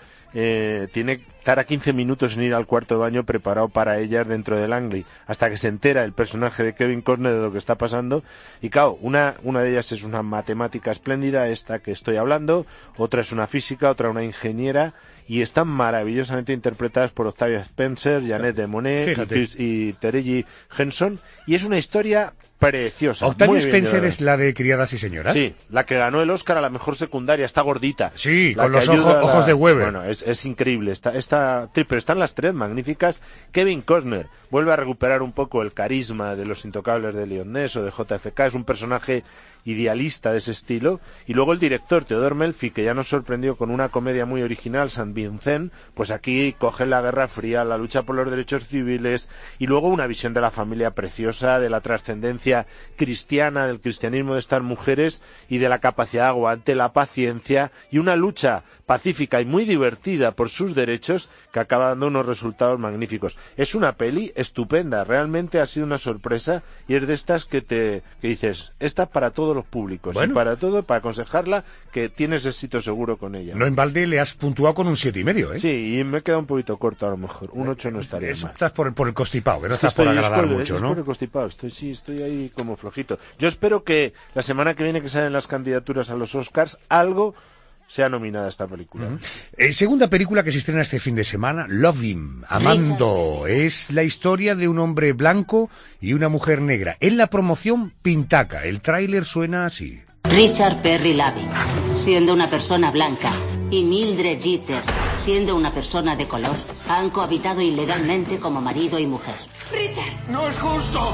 tiene que estar a 15 minutos en ir al cuarto de baño preparado para ellas dentro de Langley, hasta que se entera el personaje de Kevin Costner de lo que está pasando. Y claro, una de ellas es una matemática espléndida, esta que estoy hablando, otra es una física, otra una ingeniera, y están maravillosamente interpretadas por Octavia Spencer, Janet de Monet y Taraji Henson, y es una historia preciosa. Octavia Spencer es la de Criadas y Señoras. Sí, la que ganó el Oscar a la mejor secundaria, está gordita. Sí, con los ojos de Weber. Bueno, es increíble, pero están las tres magníficas. Kevin Costner vuelve a recuperar un poco el carisma de Los Intocables de Liam Neeson o de JFK, es un personaje idealista de ese estilo. Y luego el director Theodore Melfi, que ya nos sorprendió con una comedia muy original, Saint Vincent, pues aquí coge la Guerra Fría, la lucha por los derechos civiles y luego una visión de la familia preciosa, de la trascendencia cristiana, del cristianismo de estas mujeres y de la capacidad de aguante, la paciencia y una lucha pacífica y muy divertida por sus derechos que acaba dando unos resultados magníficos. Es una peli estupenda, realmente ha sido una sorpresa y es de estas que dices, esta es para todos los públicos, bueno, y para todo, para aconsejarla, que tienes éxito seguro con ella. No en balde le has puntuado con un 7,5, ¿eh? Sí, y me he quedado un poquito corto a lo mejor, un 8 no estaría mal. Estás por el constipado, que no estás por agradar mucho, ¿no? Por el constipado, estoy ahí como flojito. Yo espero que la semana que viene que salen las candidaturas a los Oscars, algo sea nominada esta película. Segunda película que se estrena este fin de semana, Love Him, Amando. Es la historia de un hombre blanco y una mujer negra. En la promoción pintaca, el tráiler suena así. Richard Perry Lavin, siendo una persona blanca, y Mildred Jeter, siendo una persona de color, han cohabitado ilegalmente como marido y mujer. ¡Richard! ¡No es justo!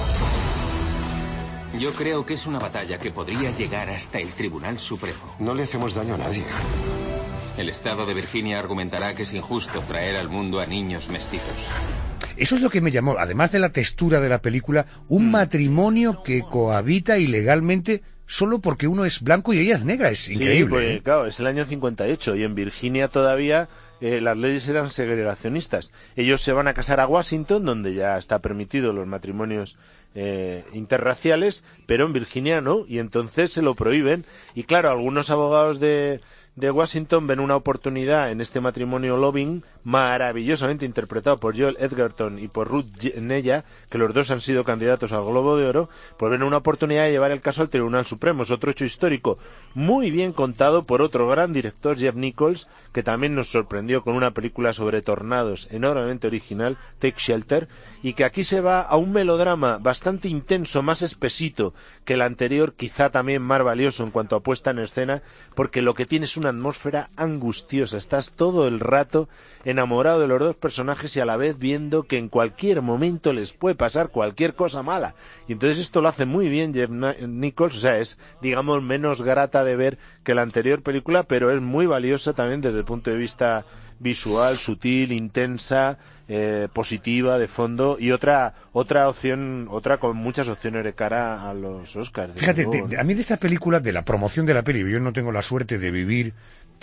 Yo creo que es una batalla que podría llegar hasta el Tribunal Supremo. No le hacemos daño a nadie. El estado de Virginia argumentará que es injusto traer al mundo a niños mestizos. Eso es lo que me llamó, además de la textura de la película, un matrimonio que cohabita ilegalmente solo porque uno es blanco y ella es negra. Es increíble. Sí, pues, claro, es el año 58 y en Virginia todavía las leyes eran segregacionistas. Ellos se van a casar a Washington, donde ya está permitido los matrimonios interraciales, pero en Virginia no, y entonces se lo prohíben. Y claro, algunos abogados de Washington ven una oportunidad en este matrimonio Loving, maravillosamente interpretado por Joel Edgerton y por Ruth Nella, que los dos han sido candidatos al Globo de Oro, pues ven una oportunidad de llevar el caso al Tribunal Supremo. Es otro hecho histórico muy bien contado por otro gran director, Jeff Nichols, que también nos sorprendió con una película sobre tornados enormemente original, Take Shelter, y que aquí se va a un melodrama bastante intenso, más espesito que el anterior, quizá también más valioso en cuanto a puesta en escena, porque lo que tiene es una atmósfera angustiosa. Estás todo el rato enamorado de los dos personajes y a la vez viendo que en cualquier momento les puede pasar cualquier cosa mala. Y entonces esto lo hace muy bien Jeff Nichols, o sea, es, digamos, menos grata de ver que la anterior película, pero es muy valiosa también desde el punto de vista visual, sutil, intensa, positiva, de fondo, y otra opción, otra con muchas opciones de cara a los Oscars. Fíjate, a mí de esta película, de la promoción de la peli, yo no tengo la suerte de vivir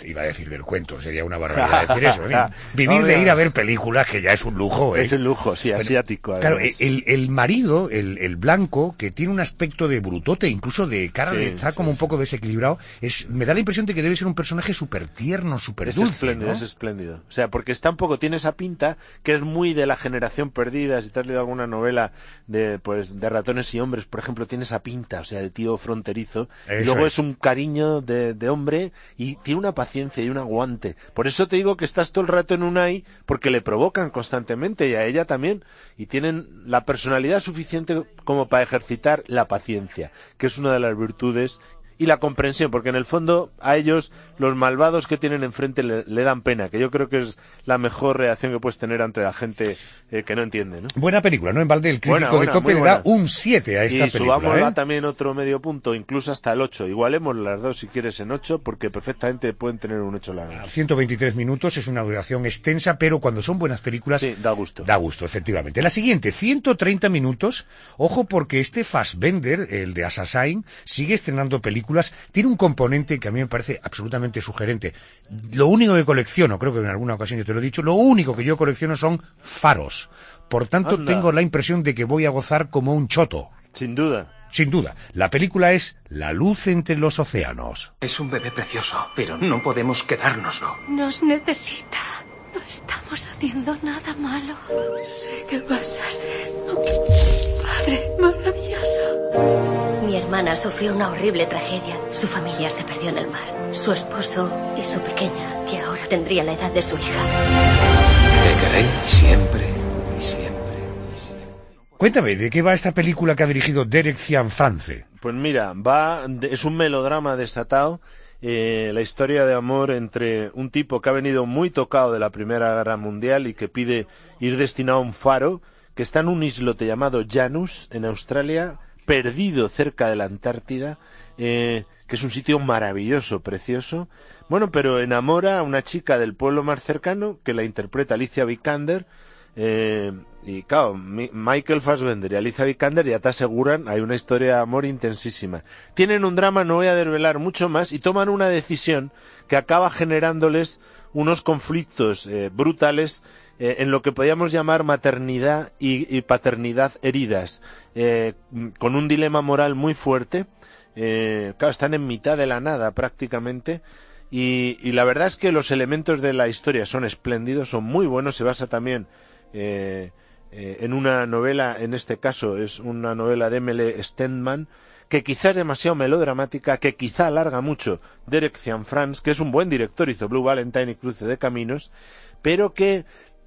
iba a decir del cuento, sería una barbaridad decir eso. Vivir de ir a ver películas, que ya es un lujo. Es un lujo, sí, asiático. Claro, el marido, el blanco, que tiene un aspecto de brutote, incluso de cara, está como un poco desequilibrado, me da la impresión de que debe ser un personaje súper tierno, súper dulce. Es espléndido. O sea, porque está un poco, tiene esa pinta que es muy de la generación perdida. Si te has leído alguna novela de ratones y hombres, por ejemplo, tiene esa pinta, o sea, de tío fronterizo. Y luego es un cariño de hombre y tiene una paciencia y un aguante. Por eso te digo que estás todo el rato en Unai, porque le provocan constantemente y a ella también. Y tienen la personalidad suficiente como para ejercitar la paciencia, que es una de las virtudes, y la comprensión, porque en el fondo a ellos los malvados que tienen enfrente le dan pena, que yo creo que es la mejor reacción que puedes tener ante la gente que no entiende, ¿no? Buena película, ¿no? En balde el crítico de COPE le da un 7 a esta película. Y subámosla también otro medio punto, incluso hasta el 8. Igualemos las dos si quieres en 8, porque perfectamente pueden tener un 8 largo. 123 minutos, es una duración extensa, pero cuando son buenas películas... Sí, da gusto. Da gusto, efectivamente. La siguiente, 130 minutos. Ojo, porque este Fassbender, el de Assassin, sigue estrenando películas. Tiene un componente que a mí me parece absolutamente sugerente. Lo único que colecciono, creo que en alguna ocasión yo te lo he dicho, lo único que yo colecciono son faros. Por tanto, tengo la impresión de que voy a gozar como un choto. Sin duda. Sin duda. La película es La luz entre los océanos. Es un bebé precioso, pero no podemos quedárnoslo. Nos necesita. No estamos haciendo nada malo. Sé que vas a ser un padre maravilloso. Mi hermana sufrió una horrible tragedia. Su familia se perdió en el mar. Su esposo y su pequeña, que ahora tendría la edad de su hija. Te queréis siempre y siempre. Cuéntame, ¿de qué va esta película que ha dirigido Derek Cianfrance? Pues mira, es un melodrama desatado. La historia de amor entre un tipo que ha venido muy tocado de la Primera Guerra Mundial y que pide ir destinado a un faro, que está en un islote llamado Janus, en Australia, perdido cerca de la Antártida, que es un sitio maravilloso, precioso. Bueno, pero enamora a una chica del pueblo más cercano, que la interpreta Alicia Vikander, y claro, Michael Fassbender y Alicia Vikander ya te aseguran, hay una historia de amor intensísima. Tienen un drama, no voy a desvelar mucho más, y toman una decisión que acaba generándoles unos conflictos brutales en lo que podríamos llamar maternidad y paternidad heridas, con un dilema moral muy fuerte. Claro, están en mitad de la nada prácticamente. Y la verdad es que los elementos de la historia son espléndidos, son muy buenos, se basa también en una novela, en este caso es una novela de M.L. Stedman, que quizá es demasiado melodramática, que quizá alarga mucho Derek Cianfrance, que es un buen director, hizo Blue Valentine y Cruce de Caminos, pero que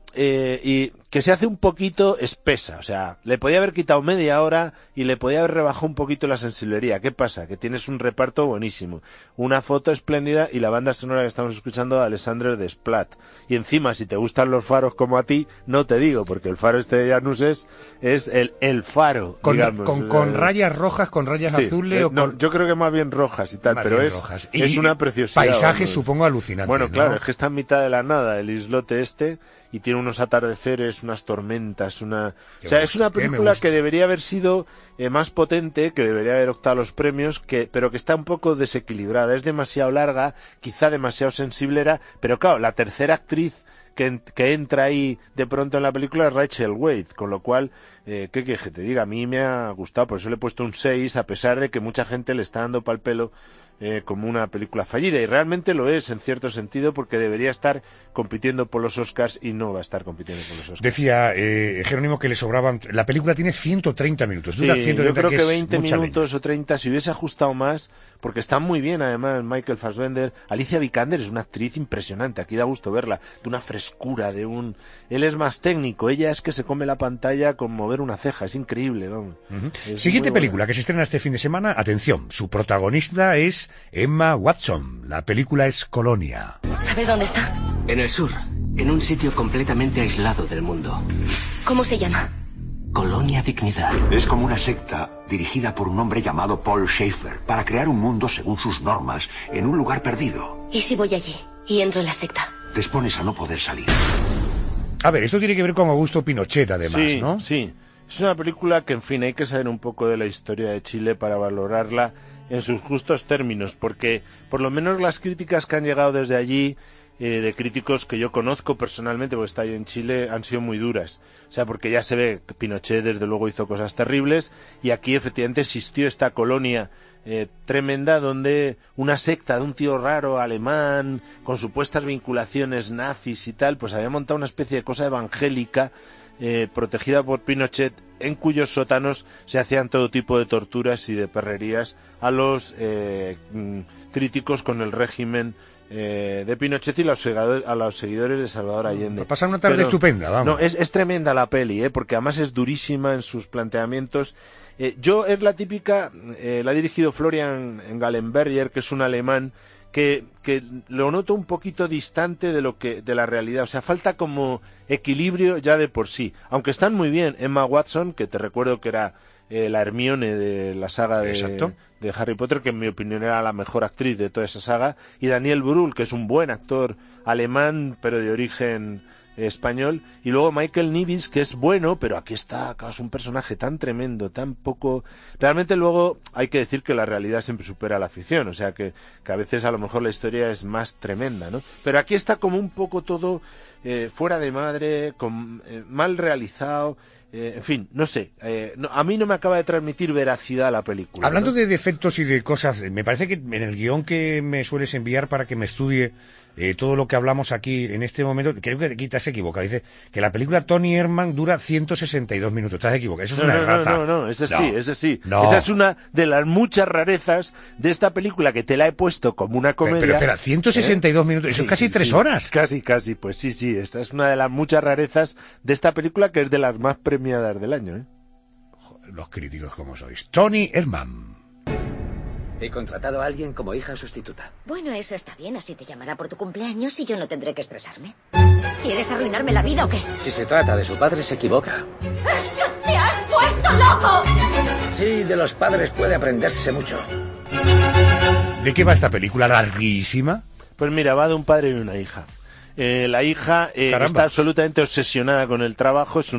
se hace un poquito espesa, o sea, le podía haber quitado media hora y le podía haber rebajado un poquito la sensiblería. ¿Qué pasa? Que tienes un reparto buenísimo, una foto espléndida y la banda sonora que estamos escuchando de Alexandre Desplat. Y encima, si te gustan los faros como a ti, no te digo, porque el faro este de Janus es el faro, con rayas rojas, con rayas azules. Yo creo que más bien rojas y tal, pero es una preciosidad. Paisajes, supongo, alucinantes. Bueno, claro, ¿no? Es que está en mitad de la nada el islote este y tiene unos atardeceres, unas tormentas, es una película que debería haber sido más potente, que debería haber optado a los premios, pero que está un poco desequilibrada, es demasiado larga, quizá demasiado sensiblera, pero claro, la tercera actriz que entra ahí de pronto en la película es Rachel Weisz, con lo cual, ¿qué quieres que te diga? A mí me ha gustado, por eso le he puesto un 6, a pesar de que mucha gente le está dando pal pelo como una película fallida, y realmente lo es en cierto sentido, porque debería estar compitiendo por los Oscars y no va a estar compitiendo por los Oscars. Decía Jerónimo que le sobraban, la película tiene 130 minutos, dura 130, yo creo que 20 minutos leña. O 30, si hubiese ajustado más, porque está muy bien además Michael Fassbender. Alicia Vikander es una actriz impresionante, aquí da gusto verla, de una frescura, él es más técnico, ella es que se come la pantalla con mover una ceja, es increíble, ¿no? Siguiente película que se estrena este fin de semana, atención, su protagonista es Emma Watson, la película es Colonia. ¿Sabes dónde está? En el sur, en un sitio completamente aislado del mundo. ¿Cómo se llama? Colonia Dignidad. Es como una secta dirigida por un hombre llamado Paul Schaefer para crear un mundo según sus normas en un lugar perdido. ¿Y si voy allí y entro en la secta? Te expones a no poder salir. A ver, esto tiene que ver con Augusto Pinochet, además, sí, ¿no? Sí. Es una película que, en fin, hay que saber un poco de la historia de Chile para valorarla en sus justos términos, porque por lo menos las críticas que han llegado desde allí, de críticos que yo conozco personalmente, porque está ahí en Chile, han sido muy duras. O sea, porque ya se ve que Pinochet desde luego hizo cosas terribles, y aquí efectivamente existió esta colonia tremenda donde una secta de un tío raro alemán con supuestas vinculaciones nazis y tal, pues había montado una especie de cosa evangélica protegida por Pinochet, en cuyos sótanos se hacían todo tipo de torturas y de perrerías a los críticos con el régimen de Pinochet y a los seguidores de Salvador Allende. Pasa una tarde estupenda, vamos. No, es tremenda la peli, porque además es durísima en sus planteamientos. Es la típica, la ha dirigido Florian Gallenberger, que es un alemán que lo noto un poquito distante de la realidad. O sea, falta como equilibrio ya de por sí. Aunque están muy bien. Emma Watson, que te recuerdo que era la Hermione de la saga de Harry Potter, que en mi opinión era la mejor actriz de toda esa saga, y Daniel Brühl, que es un buen actor alemán, pero de origen español, y luego Michael Nivis, que es bueno, pero aquí está, claro, es un personaje tan tremendo, tan poco... Realmente luego hay que decir que la realidad siempre supera la ficción, o sea que a veces a lo mejor la historia es más tremenda, ¿no? Pero aquí está como un poco todo fuera de madre, mal realizado... en fin, no sé, a mí no me acaba de transmitir veracidad la película. Hablando, ¿no?, de defectos y de cosas, me parece que en el guión que me sueles enviar para que me estudie todo lo que hablamos aquí en este momento, creo que aquí te has equivocado. Dice que la película Tony Herman dura 162 minutos. Estás equivocado. Eso es una errata. No, ese sí. No. Esa es una de las muchas rarezas de esta película, que te la he puesto como una comedia. Pero espera, 162 minutos, eso es casi 3 horas. Casi, pues sí. Esta es una de las muchas rarezas de esta película, que es de las más premiadas del año, ¿eh? Joder, los críticos como sois. Tony Herman. He contratado a alguien como hija sustituta. Bueno, eso está bien, así te llamará por tu cumpleaños y yo no tendré que estresarme. ¿Quieres arruinarme la vida o qué? Si se trata de su padre, se equivoca. ¡Es que te has vuelto loco! Sí, de los padres puede aprenderse mucho. ¿De qué va esta película larguísima? Pues mira, va de un padre y una hija. La hija está absolutamente obsesionada con el trabajo, es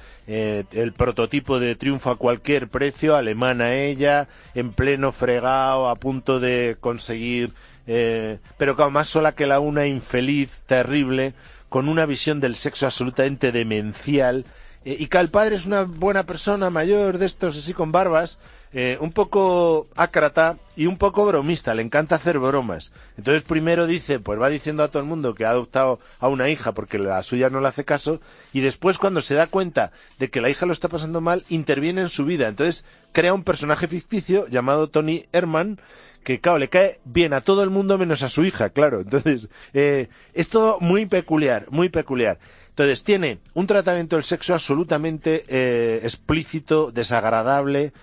el prototipo de triunfo a cualquier precio, alemana ella, en pleno fregado, a punto de conseguir, pero claro, más sola que la una, infeliz, terrible, con una visión del sexo absolutamente demencial, y que el padre es una buena persona mayor, de estos así con barbas, un poco ácrata y un poco bromista, le encanta hacer bromas. Entonces primero va diciendo a todo el mundo que ha adoptado a una hija porque la suya no le hace caso, y después, cuando se da cuenta de que la hija lo está pasando mal, interviene en su vida. Entonces crea un personaje ficticio llamado Tony Herman, que claro, le cae bien a todo el mundo menos a su hija, claro. Entonces es todo muy peculiar, muy peculiar. Entonces tiene un tratamiento del sexo absolutamente explícito, desagradable,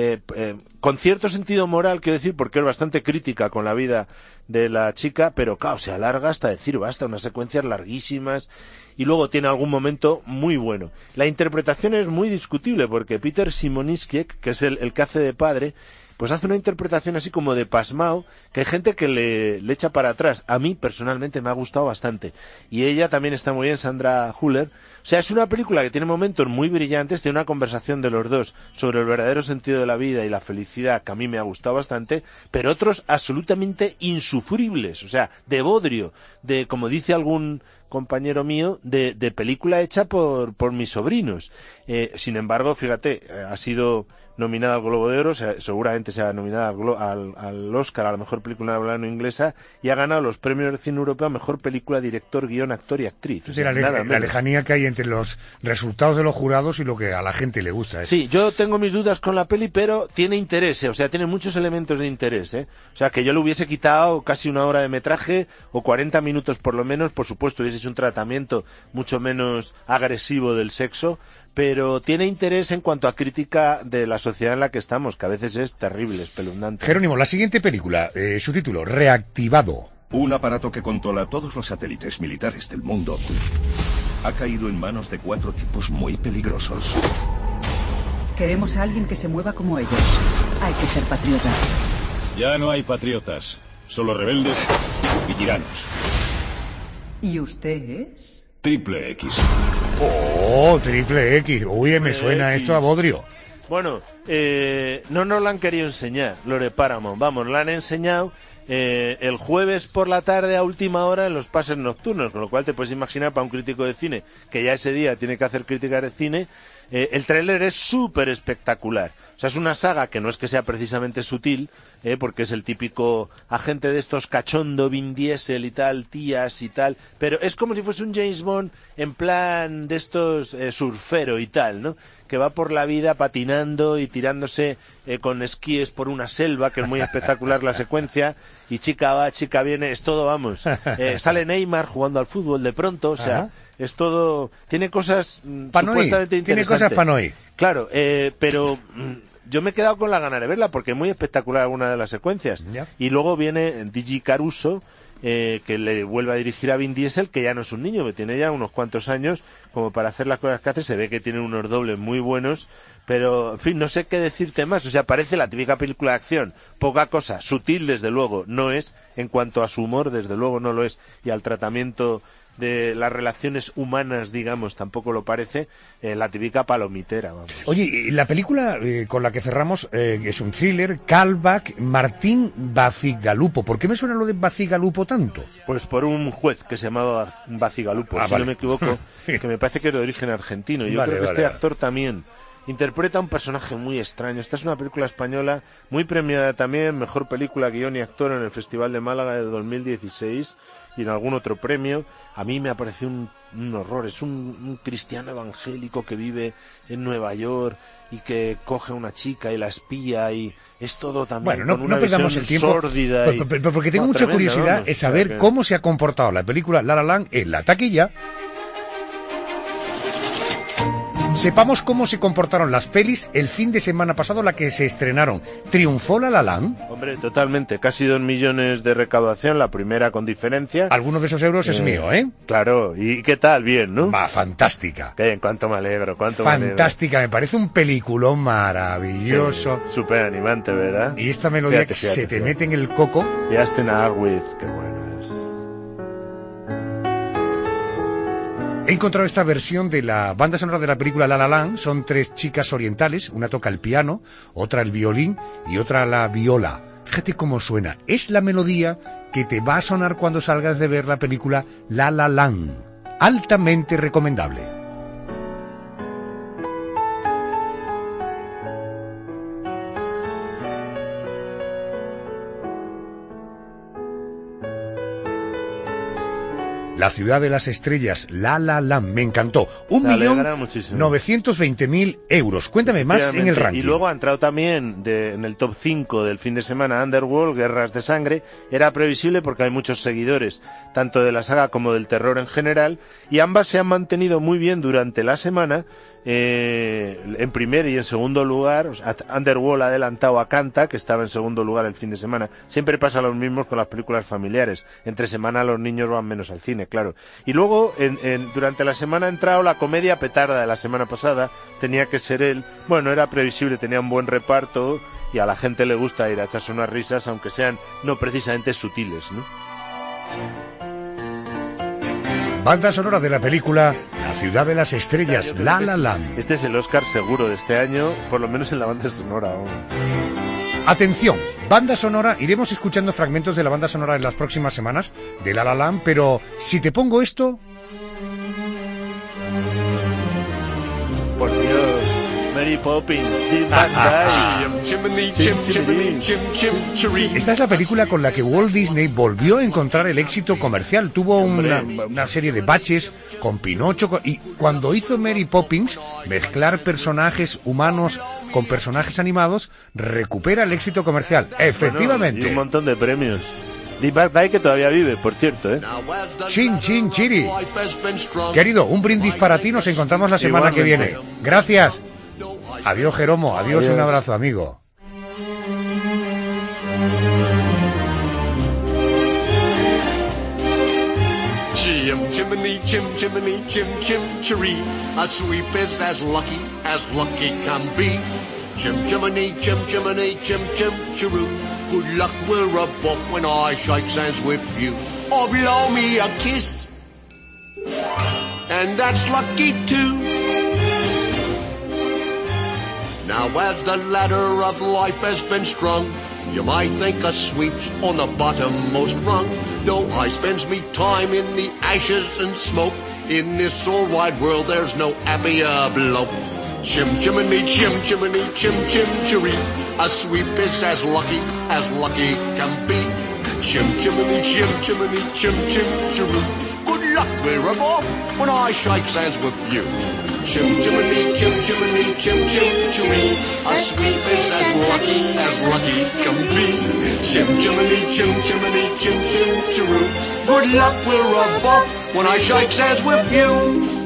con cierto sentido moral, quiero decir, porque es bastante crítica con la vida de la chica, pero claro, se alarga hasta decir basta, unas secuencias larguísimas, y luego tiene algún momento muy bueno. La interpretación es muy discutible, porque Peter Simoniskiek, que es el que hace de padre, pues hace una interpretación así como de pasmao, que hay gente que le echa para atrás. A mí personalmente me ha gustado bastante, y ella también está muy bien, Sandra Hüller. O sea, es una película que tiene momentos muy brillantes, tiene una conversación de los dos sobre el verdadero sentido de la vida y la felicidad, que a mí me ha gustado bastante, pero otros absolutamente insufribles, o sea, de bodrio, de, como dice algún compañero mío, de película hecha por mis sobrinos. Sin embargo, fíjate, ha sido nominada al Globo de Oro, seguramente sea nominada al Oscar a la mejor película habla no inglesa, y ha ganado los premios del cine europeo a mejor película, director, guión, actor y actriz. O sea, la lejanía que hay entre los resultados de los jurados y lo que a la gente le gusta. Sí, yo tengo mis dudas con la peli, pero tiene interés, o sea, tiene muchos elementos de interés, O sea, que yo le hubiese quitado casi 1 hora de metraje o 40 minutos por lo menos, por supuesto, hubiese hecho un tratamiento mucho menos agresivo del sexo, pero tiene interés en cuanto a crítica de la sociedad en la que estamos, que a veces es terrible, espeluznante. Jerónimo, la siguiente película, su título, Reactivado. Un aparato que controla todos los satélites militares del mundo ha caído en manos de 4 tipos muy peligrosos. Queremos a alguien que se mueva como ellos. Hay que ser patriota. Ya no hay patriotas, solo rebeldes y tiranos. ¿Y usted es? Triple X. Oh, Triple X. Uy, me suena esto a bodrio. Bueno, no nos lo han querido enseñar, Lore Paramount. Vamos, lo han enseñado el jueves por la tarde a última hora en los pases nocturnos, con lo cual te puedes imaginar para un crítico de cine que ya ese día tiene que hacer críticas de cine. El tráiler es súper espectacular. O sea, es una saga que no es que sea precisamente sutil, porque es el típico agente de estos cachondo, Vin Diesel y tal, tías y tal, pero es como si fuese un James Bond en plan de estos surfero y tal, ¿no? Que va por la vida patinando y tirándose con esquíes por una selva, que es muy espectacular la secuencia, y chica va, chica viene, es todo, vamos. Sale Neymar jugando al fútbol de pronto, o sea... Ajá. Es todo... Tiene cosas supuestamente interesantes. Tiene cosas para no ir. Claro, pero yo me he quedado con la gana de verla porque es muy espectacular alguna de las secuencias. Ya. Y luego viene Digi Caruso, que le vuelve a dirigir a Vin Diesel, que ya no es un niño, que tiene ya unos cuantos años como para hacer las cosas que hace. Se ve que tiene unos dobles muy buenos, pero, en fin, no sé qué decirte más. O sea, parece la típica película de acción, poca cosa, sutil desde luego no es, en cuanto a su humor desde luego no lo es, y al tratamiento de las relaciones humanas, digamos, tampoco lo parece, la típica palomitera, vamos. Oye, la película con la que cerramos es un thriller, Callback, Martín Bacigalupo. ¿Por qué me suena lo de Bacigalupo tanto? Pues por un juez que se llamaba Bacigalupo, si no me equivoco, que me parece que es de origen argentino. Yo creo que este actor también interpreta un personaje muy extraño. Esta es una película española muy premiada también, mejor película, guión y actor en el Festival de Málaga de 2016 y en algún otro premio. A mí me ha parecido un horror. Es un cristiano evangélico que vive en Nueva York y que coge a una chica y la espía, y es todo también bueno, no perdamos el tiempo, pero porque tengo mucha curiosidad en saber cómo se ha comportado la película La La Land en la taquilla. Sepamos cómo se comportaron las pelis el fin de semana pasado, la que se estrenaron. ¿Triunfó La La Land? Hombre, totalmente. Casi 2 millones de recaudación, la primera con diferencia. Algunos de esos euros es mío, ¿eh? Claro. ¿Y qué tal? Bien, ¿no? Va, fantástica. Cuánto me alegro, fantástica, me parece un peliculón maravilloso. Sí, súper animante, ¿verdad? Y esta melodía que se te mete en el coco. Y Aston Arwith, qué bueno es. He encontrado esta versión de la banda sonora de la película La La Land. Son 3 chicas orientales, una toca el piano, otra el violín y otra la viola. Fíjate cómo suena. Es la melodía que te va a sonar cuando salgas de ver la película La La Land. Altamente recomendable. La ciudad de las estrellas, La La Land, me encantó. 1.920.000 euros. Cuéntame más en el ranking. Y luego ha entrado también en el top 5 del fin de semana Underworld, Guerras de Sangre. Era previsible porque hay muchos seguidores, tanto de la saga como del terror en general, y ambas se han mantenido muy bien durante la semana. En primer y en segundo lugar, Underworld ha adelantado a Canta, que estaba en segundo lugar el fin de semana. Siempre pasa lo mismo con las películas familiares. Entre semana los niños van menos al cine, claro. Y luego, durante la semana ha entrado la comedia petarda de la semana pasada, Tenía que ser él. Bueno, era previsible, tenía un buen reparto y a la gente le gusta ir a echarse unas risas, aunque sean no precisamente sutiles, ¿no? Banda sonora de la película La ciudad de las estrellas, La La Land. Este es el Oscar seguro de este año, por lo menos en la banda sonora. Atención, banda sonora, iremos escuchando fragmentos de la banda sonora en las próximas semanas de La La Land, pero si te pongo esto... Por Dios, Mary Poppins, Deep Esta es la película con la que Walt Disney volvió a encontrar el éxito comercial. Tuvo una serie de baches con Pinocho, y cuando hizo Mary Poppins, mezclar personajes humanos con personajes animados, recupera el éxito comercial. Efectivamente. Bueno, y un montón de premios. Deep Bad que todavía vive, por cierto, ¿eh? Chin, chin, chiri. Querido, un brindis para ti, nos encontramos la semana que viene. Gracias. Adiós, Jeromo. Adiós. Un abrazo, amigo. Chimney, chimney, chim-chiree. A sweep is as lucky can be. Chimney, chimney, chim-chiroo. Good luck, we're above when I shake hands with you. Or blow me a kiss. and that's lucky too. Now as the ladder of life has been strung, you might think a sweep's on the bottommost rung. Though I spends me time in the ashes and smoke, in this all wide world there's no happier bloke. Chim chimney, chim chimney, chim chim chiree, a sweep is as lucky can be. Chim chimney, chim chimney, chim chim chiree. Good luck, we're off when I shake hands with you. Chim chimney, chim chimney, chim chim chiree, a sweep is as lucky can be. Chim chimney, chim chimney, chim chim chiree. Good luck, we're off when I shake hands with you.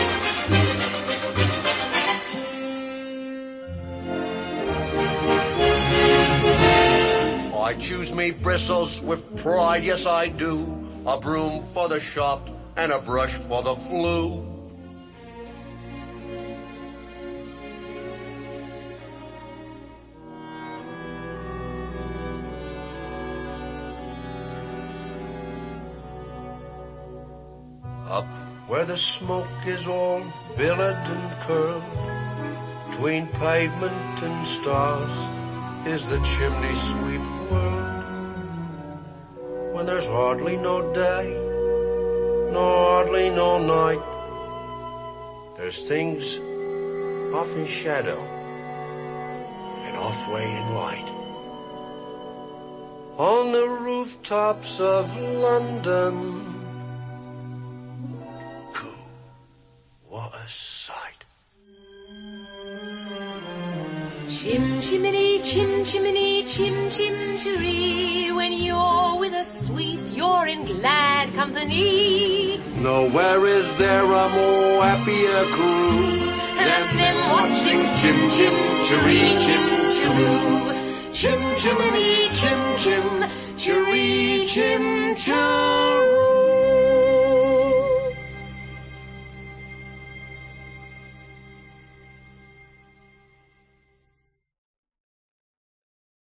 I choose me bristles with pride, yes I do. A broom for the shaft and a brush for the flue. Up where the smoke is all billowed and curled, between pavement and stars is the chimney sweep world. When there's hardly no day, nor hardly no night, there's things off in shadow and off way in light. On the rooftops of London, what a sight. Chim chimney, chim chimney, chim chim chiree. When you're with a sweep, you're in glad company. Nowhere is there a more happier crew than them what sings chim chim chiree, chim chiroo. Chim chimney, chim chim chiree, chim chiroo.